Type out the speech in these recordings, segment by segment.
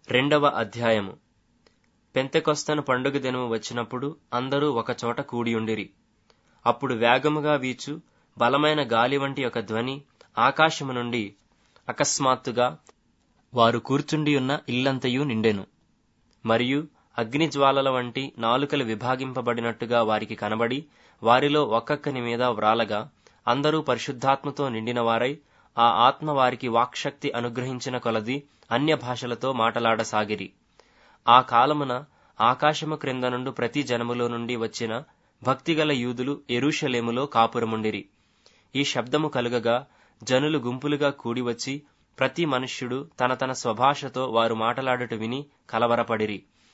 2వ అధ్యాయము. పెంతెకొస్తను పండుగ దినము వచ్చినప్పుడు అందరూ ఒకచోట కూడియుండిరి. అప్పుడు వేగముగా వీచు బలమైన గాలి వంటి ఒక ధ్వని ఆకాశము నుండి అకస్మాత్తుగా వారు కూర్చుండియున్న ఇల్లంతయు నిండెను. మరియు అగ్నిజ్వాలల వంటి నాలుకలు విభాగింపబడినట్టుగా వారికి కనబడి వారిలో ఒక్కొక్కని మీద వ్రాలగా అందరూ పరిశుద్ధాత్మతో నిండిన వారై ఆ ఆత్మ వారికి వాక్శక్తి అనుగ్రహించిన కొలది అన్య భాషలతో మాటలాడసాగిరి. ఆ కాలమున ఆకాశము క్రింద నుండి ప్రతి జనములో నుండి వచ్చిన భక్తిగల యూదులు యెరూషలేములో కాపురముండిరి. ఈ శబ్దము కలుగగా జనులు గుంపులుగా కూడివచ్చి ప్రతి మనుష్యుడు తన తన స్వభాషతో వారు మాటలాడుట విని కలవరపడిరి.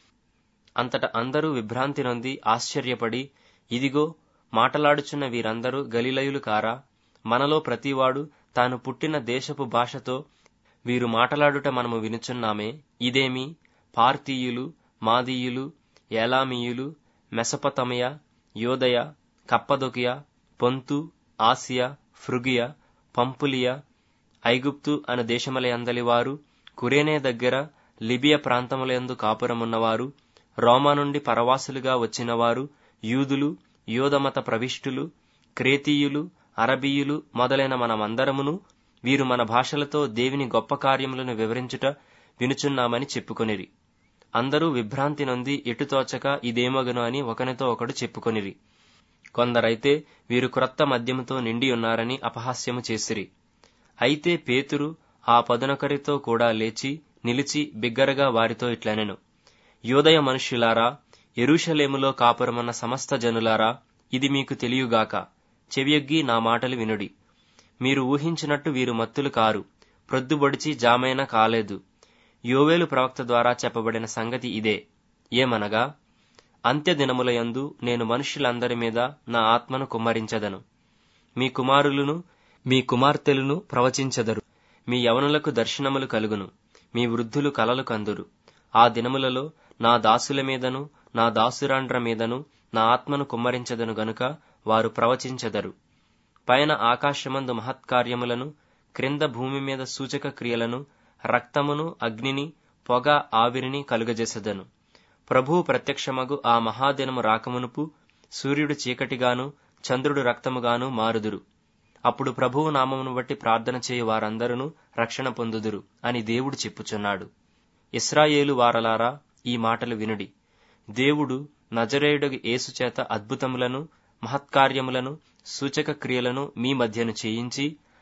అంతట అందరూ విభ్రాంతి నొంది ఆశ్చర్యపడి, ఇదిగో, మాటలాడుచున్న వీరందరూ గలిలయులు కారా? మనలో ప్రతివాడు తాను పుట్టిన దేశపు భాషతో వీరు మాటలాడుట మనము వినుచున్నామే. ఇదేమి? పార్తీయులు, మాదీయులు, ఏలామీయులు, మెసొపొతమియ, యోదయ, కప్పదొకియ, పొంతు, ఆసియా, ఫ్రుగియ, పంపులియ, ఐగుప్తు అను దేశములయందలివారు, కురేనే దగ్గర లిబియ ప్రాంతములందు కాపురమున్నవారు, రోమా నుండి పరవాసులుగా వచ్చినవారు, యూదులు, యోధమత ప్రవిష్టులు, క్రేతీయులు, అరబీయులు మొదలైన మనమందరమును వీరు మన భాషలతో దేవుని గొప్ప కార్యములను వివరించుట వినుచున్నామని చెప్పుకొనిరి. అందరూ విభ్రాంతి నొంది ఎటుతోచక ఇదేమగును అని ఒకనితో ఒకడు చెప్పుకొనిరి. కొందరైతే వీరు క్రొత్త మద్యముతో నిండి ఉన్నారని అపహాస్యము చేసిరి. అయితే పేతురు ఆ 11 కూడా లేచి నిలిచి బిగ్గరగా వారితో ఇట్లనెను: యోదయ మనుష్యులారా, యెరూషలేములో కాపురమున్న సమస్త జనులారా, ఇది మీకు తెలియగాక. చెవియొగ్గి నా మాటలు వినుడి. మీరు ఊహించినట్టు వీరు మత్తులు కారు, ప్రొద్దుబొడిచి జామైనా కాలేదు. యోవేలు ప్రవక్త ద్వారా చెప్పబడిన సంగతి ఇదే. ఏమనగా, అంత్య దినములయందు నేను మనుష్యులందరి మీద నా ఆత్మను కుమ్మరించెదను. మీ కుమారులను మీ కుమార్తెలను ప్రవచించెదరు. మీ యవనులకు దర్శనములు కలుగును. మీ వృద్ధులు కలలు కందురు. ఆ దినములలో నా దాసుల మీదను నా దాసురాండ్ర మీదను నా ఆత్మను కుమ్మరించెదను గనుక వారు ప్రవచించెదరు. పైన ఆకాశమందు మహత్కార్యములను, క్రింద భూమి మీద సూచక క్రియలను, రక్తమును, అగ్నిని, పొగ, ఆవిరిని కలుగజేసెదను. ప్రభువు ప్రత్యక్షమగు ఆ మహాదినము రాకమునుపు సూర్యుడు చీకటిగాను చంద్రుడు రక్తముగాను మారుదురు. అప్పుడు ప్రభువు నామమును బట్టి ప్రార్థన చేయు వారందరూ రక్షణ పొందుదురు అని దేవుడు చెప్పుచున్నాడు. ఇశ్రాయేలు వారలారా, ఈ మాటలు వినుడి. దేవుడు నజరేయుడగు యేసు చేత అద్భుతములను, మహత్కార్యములను, సూచక క్రియలను మీ మధ్యను చేయించి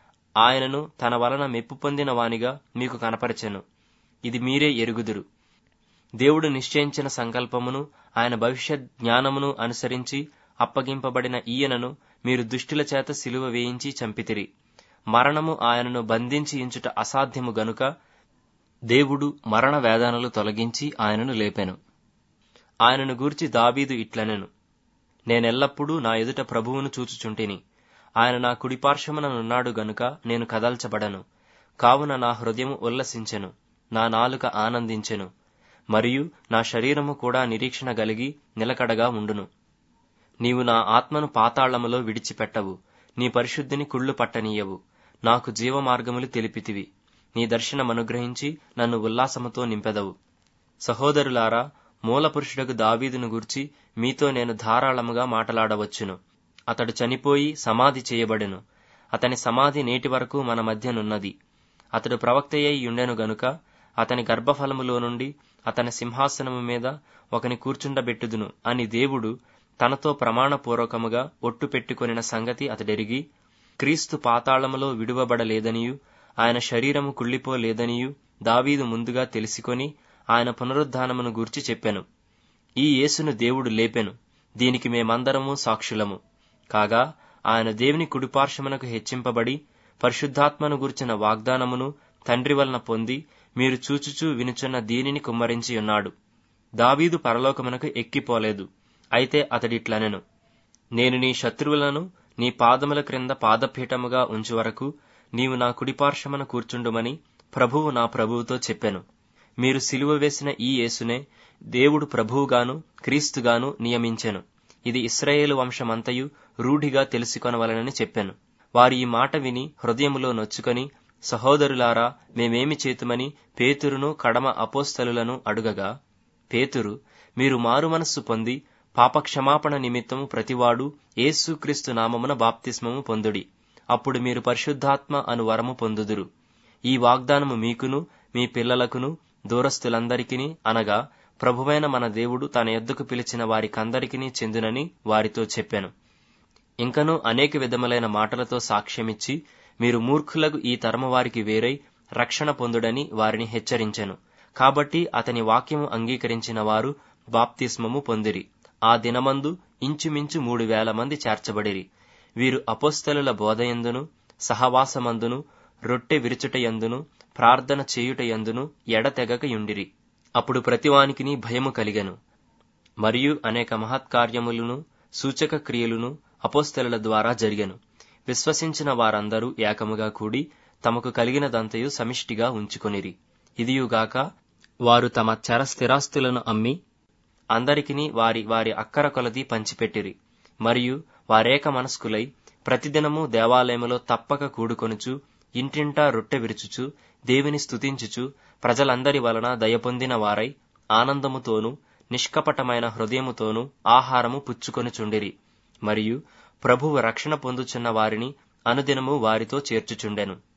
ఆయనను తన వలన మెప్పు పొందిన వానిగా మీకు కనపరచెను. ఇది మీరే ఎరుగుదురు. దేవుడు నిశ్చయించిన సంకల్పమును ఆయన భవిష్యత్ జ్ఞానమును అనుసరించి అప్పగింపబడిన ఈయనను మీరు దుష్టుల చేత సిలువ వేయించి చంపితిరి. మరణము ఆయనను బంధించి ఇంచుట అసాధ్యము గనుక దేవుడు మరణ వేదనలు తొలగించి ఆయనను లేపెను. ఆయనను గూర్చి దావీదు ఇట్లనెను: నేనెల్లప్పుడూ నా ఎదుట ప్రభువును చూచుచుంటిని. ఆయన నా కుడిపార్శ్వముననున్నాడు గనుక నేను కదల్చబడను. కావున నా హృదయము ఉల్లసించెను, నా నాలుక ఆనందించెను, మరియు నా శరీరము కూడా నిరీక్షణ గలిగి నిలకడగా ఉండును. నీవు నా ఆత్మను పాతాళములో విడిచిపెట్టవు, నీ పరిశుద్ధిని కుళ్ళు పట్టనీయవు. నాకు జీవమార్గములు తెలిపితివి. నీ దర్శనమనుగ్రహించి నన్ను ఉల్లాసముతో నింపెదవు. సహోదరులారా, మూలపురుషుడకు దావీదును గూర్చి మీతో నేను ధారాళముగా మాటలాడవచ్చును. అతడు చనిపోయి సమాధి చేయబడెను. అతని సమాధి నేటి వరకు మన మధ్యనున్నది. అతడు ప్రవక్తయ్యై యుండెను గనుక అతని గర్భఫలములో నుండి అతని సింహాసనము మీద ఒకని కూర్చుండబెట్టుదును అని దేవుడు తనతో ప్రమాణపూర్వకముగా ఒట్టు పెట్టుకొనిన సంగతి అతడెరిగి, క్రీస్తు పాతాళములో విడువబడలేదనియు ఆయన శరీరము కుళ్ళిపోలేదనియు దావీదు ముందుగా తెలిసికొని ఆయన పునరుద్ధానమును గూర్చి చెప్పెను. ఈ యేసును దేవుడు లేపెను. దీనికి మేమందరము సాక్షులము. కాగా ఆయన దేవుని కుడిపార్శ్వమునకు హెచ్చింపబడి పరిశుద్ధాత్మను గూర్చిన వాగ్దానమును తండ్రి వలన పొంది మీరు చూచుచూ వినుచున్న దీనిని కుమ్మరించి ఉన్నాడు. దావీదు పరలోకమునకు ఎక్కిపోలేదు. అయితే అతడిట్లనెను: నేను నీ శత్రువులను నీ పాదముల క్రింద పాదపీఠముగా ఉంచు వరకు నీవు నా కుడిపార్శ్వమున కూర్చుండుమని ప్రభువు నా ప్రభువుతో చెప్పెను. మీరు సిలువ వేసిన ఈ యేసునే దేవుడు ప్రభువుగాను క్రీస్తుగాను నియమించెను. ఇది ఇశ్రాయేలు వంశమంతయు రూఢిగా తెలుసుకొనవలెనని చెప్పెను. వారు ఈ మాట విని హృదయములో నొచ్చుకొని సహోదరులారా, మేమేమి చేతుమని పేతురును కడమ అపోస్తలులను అడుగగా, పేతురు, మీరు మారుమనస్సు పొంది పాపక్షమాపణ నిమిత్తము ప్రతివాడు యేసుక్రీస్తు నామమున బాప్తిస్మము పొందుడి. అప్పుడు మీరు పరిశుద్ధాత్మ అను వరము పొందుదురు. ఈ వాగ్దానము మీకును మీ పిల్లలకును దూరస్తులందరికిని, అనగా ప్రభువైన మన దేవుడు తన యొద్దకు పిలిచిన వారికందరికిని చెందునని వారితో చెప్పాను. ఇంకనూ అనేక విధములైన మాటలతో సాక్ష్యమిచ్చి, మీరు మూర్ఖులకు ఈ తరము వారికి వేరై రక్షణ పొందుడని వారిని హెచ్చరించెను. కాబట్టి అతని వాక్యము అంగీకరించిన వారు బాప్తిస్మము పొందిరి. ఆ దినమందు ఇంచుమించు 3,000 మంది చేర్చబడిరి. వీరు అపోస్తలుల బోధయందును, సహవాసమందును, రొట్టె విరుచుటయందును, ప్రార్థన చేయుటయందును ఎడతెగక యుండిరి. అప్పుడు ప్రతివానికిని భయము కలిగెను. మరియు అనేక మహత్కార్యములను సూచక క్రియలును అపోస్తలుల ద్వారా జరిగెను. విశ్వసించిన వారందరూ ఏకముగా కూడి తమకు కలిగినదంతయు సమిష్టిగా ఉంచుకొనిరి. ఇదియుగాక వారు తమ చర స్థిరాస్తులను అమ్మి అందరికిని వారి వారి అక్కర కొలది పంచిపెట్టిరి. మరియు వారేక మనస్కులై ప్రతిదినము దేవాలయములో తప్పక కూడుకొనుచు, ఇంటింటా రొట్టె విరుచుచు, దేవుని స్తుతించుచు, ప్రజలందరి వలన దయపొందిన వారై ఆనందముతోనూ నిష్కపటమైన హృదయముతోనూ ఆహారము పుచ్చుకొనుచుండిరి. మరియు ప్రభువు రక్షణ పొందుచున్న వారిని అనుదినము వారితో చేర్చుచుండెను.